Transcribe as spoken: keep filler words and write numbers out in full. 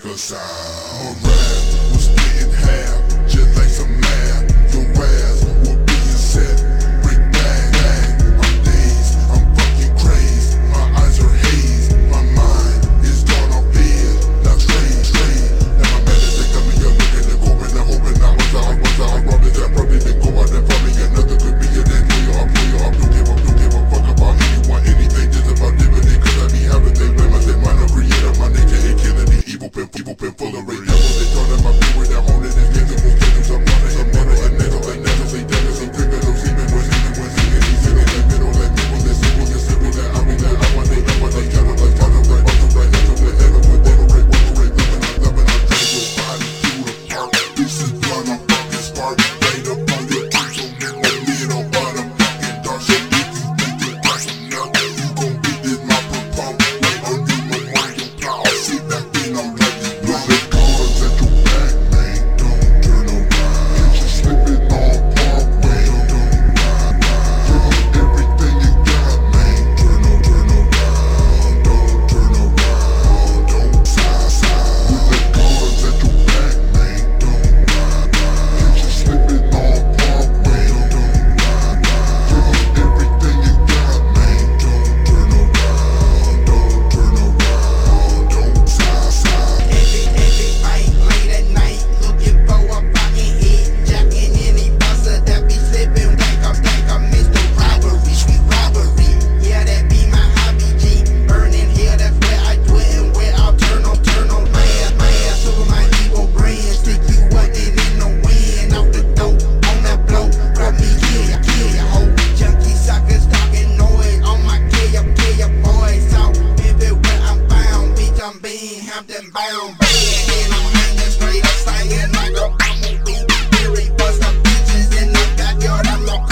make a sound. My rap was split in half, just like some math. Your ass will be set, break bang, bang. I'm dazed, I'm fucking crazed. My eyes are hazed, my mind is gone off bed, like strange, strange. Now my medicine coming, you're looking and hoping, I'm hoping I was out, I was out. I robbed it, that probably didn't go out there for me. Another could be a dead player, I'm player, I don't give up, don't give a fuck about anyone, anything, just about dividend. Cause I be having things, blame myself, mind of creator, my nature ain't killing the evil pen, evil pen full of rage. Devils, they turn in my feet with that home, and it's getting more getting some money, and money, and never, and never say devils, and criminals, even when seeming, when seeming, he's in the middle, like people, they're simple, they're simple, that I mean, that I want, they know what they got, like, kind of right, also right, that's what they ever would, they don't break, what you break, loving, I'm loving, I'm trying your body through the park. This is blood, I'm fucking spark, right up on your teeth, so nigga, lid on bottom, fucking dark, so if you think you're awesome, now, you gon' get this mop and pump, right under my mind, your plow, sit back in, I'm like, blood, it colors at your back, man, don't turn around, get you slipping on Parkway, don't turn around, turn on everything you got, man, turn on, turn around, don't turn around, don't side, side, with the colors at your back, man, don't ride, get you slipping on Parkway, don't turn around, turn on everything you got, man, don't turn around, don't turn around, don't side, side. Every, every fight late at night, looking for a fucking hit. Jacking any buster that be slipping like I'm like I'm Mister Robbery, street robbery. Yeah, that be my hobby, G. Burning here, that's where I dwell and where I'll turn on, turn on man, man. Super my evil brain, stick you what it in the wind. Out the door, on that blow, rub me, kill ya, kill ya, ho. Junkie suckers talking noise on my kill ya, kill ya, boys. So, everywhere I'm found, bitch, I'm being Hampton bound. And I'm hanging straight up, singing like a bumblebee. Theory bust up bitches in the backyard, I'm locked.